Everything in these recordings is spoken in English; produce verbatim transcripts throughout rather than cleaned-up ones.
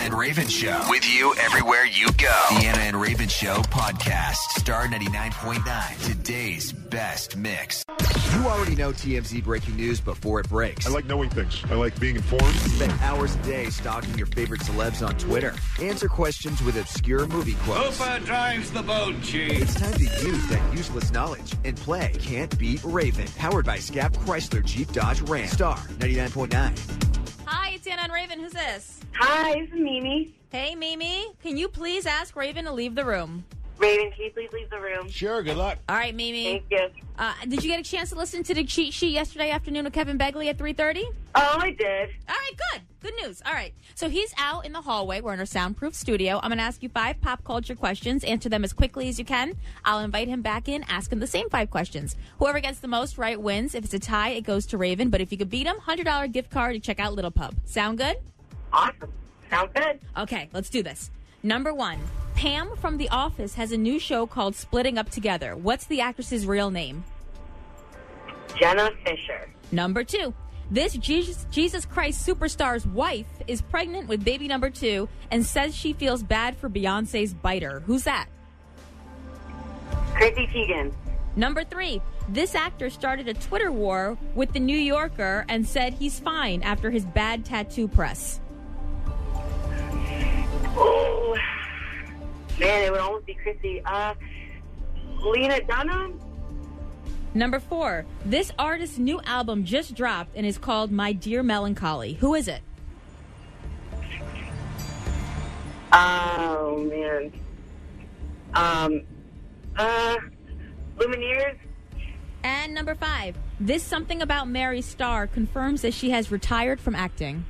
and Raven Show. With you everywhere you go. The Anna and Raven Show podcast. Star ninety-nine point nine. Today's best mix. You already know T M Z breaking news before it breaks. I like knowing things. I like being informed. Spend hours a day stalking your favorite celebs on Twitter. Answer questions with obscure movie quotes. Hooper drives the boat, Chief. It's time to use that useless knowledge and play Can't Beat Raven. Powered by Scap Chrysler Jeep Dodge Ram. Star ninety-nine point nine. Hi, it's Anna and Raven. Who's this? Hi, this is Mimi. Hey, Mimi. Can you please ask Raven to leave the room? Raven, can you please leave the room? Sure, good luck. All right, Mimi. Thank you. Uh, did you get a chance to listen to the cheat sheet yesterday afternoon with Kevin Begley at three thirty? Oh, I did. All right, good. Good news. All right. So he's out in the hallway. We're in our soundproof studio. I'm going to ask you five pop culture questions. Answer them as quickly as you can. I'll invite him back in, ask him the same five questions. Whoever gets the most right wins. If it's a tie, it goes to Raven. But if you could beat him, one hundred dollars gift card to check out Little Pub. Sound good? Awesome. Sounds good. Okay, let's do this. Number one, Pam from The Office has a new show called Splitting Up Together. What's the actress's real name? Jenna Fisher. Number two, this Jesus, Jesus Christ superstar's wife is pregnant with baby number two and says she feels bad for Beyonce's biter. Who's that? Chrissy Teigen. Number three, this actor started a Twitter war with The New Yorker and said he's fine after his bad tattoo press. Oh, man, it would almost be Chrissy. Uh, Lena Dunham? Number four, this artist's new album just dropped and is called My Dear Melancholy. Who is it? Oh, man. Um, uh, Lumineers? And number five, this Something About Mary star confirms that she has retired from acting.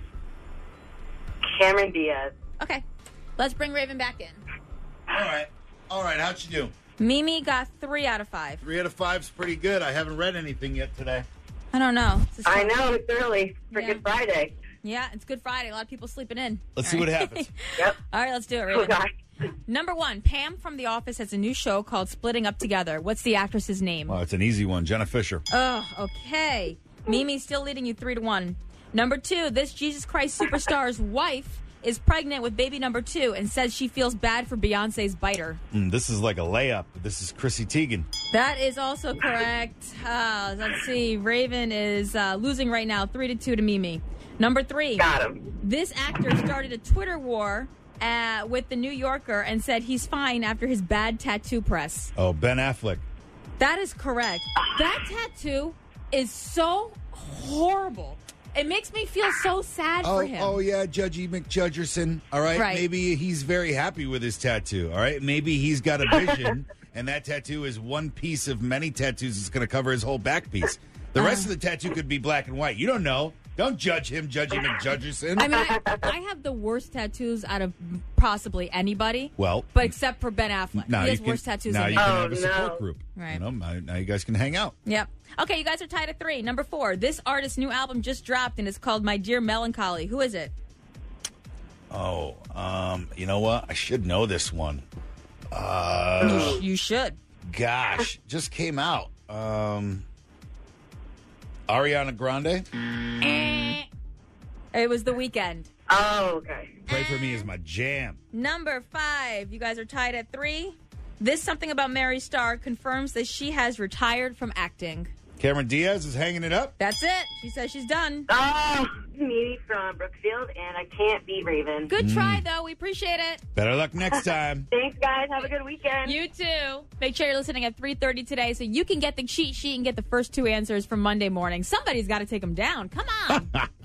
Cameron Diaz. Okay, let's bring Raven back in. All right. All right, how'd you do? Mimi got three out of five. Three out of five's pretty good. I haven't read anything yet today. I don't know. This is I fun. know, it's early for Yeah. Good Friday. Yeah, it's Good Friday. A lot of people sleeping in. Let's All see right. what happens. Yep. All right, let's do it, Oh, Raven. gosh. Number one, Pam from The Office has a new show called Splitting Up Together. What's the actress's name? Well, it's an easy one. Jenna Fisher. Oh, okay. Mimi's still leading you three to one. Number two, this Jesus Christ superstar's wife is pregnant with baby number two and says she feels bad for Beyonce's biter. Mm, this is like a layup. This is Chrissy Teigen. That is also correct. Uh, let's see. Raven is uh, losing right now, three to two to Mimi. Number three. Got him. This actor started a Twitter war uh, with The New Yorker and said he's fine after his bad tattoo press. Oh, Ben Affleck. That is correct. That tattoo is so horrible. It makes me feel so sad Oh, for him. oh yeah, Judgy McJudgerson. All right? Right. Maybe he's very happy with his tattoo. All right? Maybe he's got a vision, and that tattoo is one piece of many tattoos that's going to cover his whole back piece. The rest of the tattoo could be black and white. You don't know. Don't judge him, Judgy McJudgerson. I mean, I, I have the worst tattoos out of possibly anybody. Well, but except for Ben Affleck. now he you has can, worse tattoos now than you me. can Oh, have a support no. group. Right. You know, now, now you guys can hang out. Yep. Okay, you guys are tied at three. Number four, this artist's new album just dropped and it's called My Dear Melancholy. Who is it? Oh, um, you know what? I should know this one. Uh, You, you should. gosh, just came out. Um, Ariana Grande. Eh. It was The Weeknd. Oh, okay. Pray for Me is my jam. Number five, you guys are tied at three. This Something About Mary star confirms that she has retired from acting. Cameron Diaz is hanging it up. That's it. She says she's done. Oh, Mimi from Brookfield, and I can't beat Raven. Good try, though. We appreciate it. Better luck next time. Thanks, guys. Have a good weekend. You too. Make sure you're listening at three thirty today so you can get the cheat sheet and get the first two answers from Monday morning. Somebody's got to take them down. Come on.